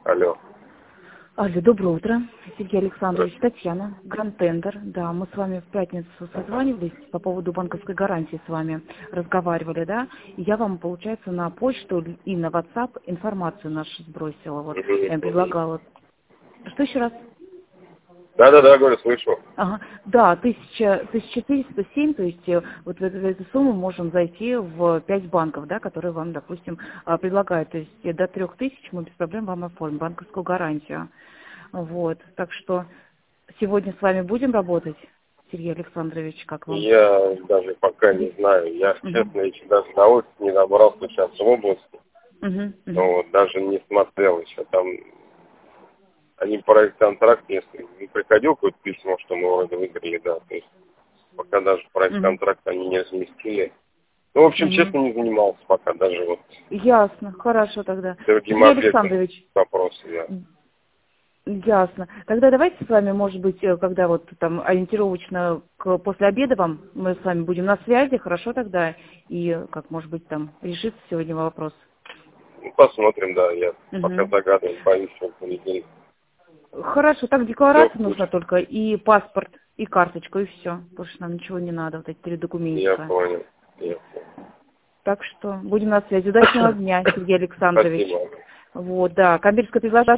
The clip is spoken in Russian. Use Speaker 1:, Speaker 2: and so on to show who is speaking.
Speaker 1: Алло.
Speaker 2: Алло, доброе утро. Сергей Александрович, Татьяна, Гранд-Тендер. Да, мы с вами в пятницу созванивались по поводу банковской гарантии с вами разговаривали, да? И я вам, получается, на почту и на WhatsApp информацию нашу сбросила. Вот, я им предлагала. Что еще раз?
Speaker 1: Да, говорю, слышу.
Speaker 2: Ага. Да, 1407, то есть вот в эту сумму можем зайти в 5 банков, да, которые вам, допустим, предлагают. То есть до 3000 мы без проблем вам оформим банковскую гарантию. Вот, так что сегодня с вами будем работать, Сергей Александрович, как вам?
Speaker 1: Я даже пока не знаю. Я, честно, еще даже на улице не добрался сейчас в области. Но вот даже не смотрел еще там. Они проект-контракт, если не приходил какое-то письмо, что мы вроде выиграли, да. То есть пока даже проект-контракт они не разместили. Ну, в общем, честно, не занимался пока даже вот.
Speaker 2: Ясно, хорошо тогда.
Speaker 1: Другим
Speaker 2: Сергей Александрович.
Speaker 1: Вопросы, да.
Speaker 2: Ясно. Тогда давайте с вами, может быть, когда вот там ориентировочно после обеда вам, мы с вами будем на связи, хорошо тогда, и как, может быть, там решится сегодня вопрос.
Speaker 1: Ну, посмотрим, да, я пока загадываю, боюсь, что в понедельник.
Speaker 2: Хорошо, так декларация нужна только, и паспорт, и карточку, и все. Больше нам ничего не надо, вот эти 3 документа.
Speaker 1: Я понял.
Speaker 2: Так что будем на связи. Удачного дня, Сергей Александрович.
Speaker 1: Спасибо.
Speaker 2: Вот, да, коммерческое предложение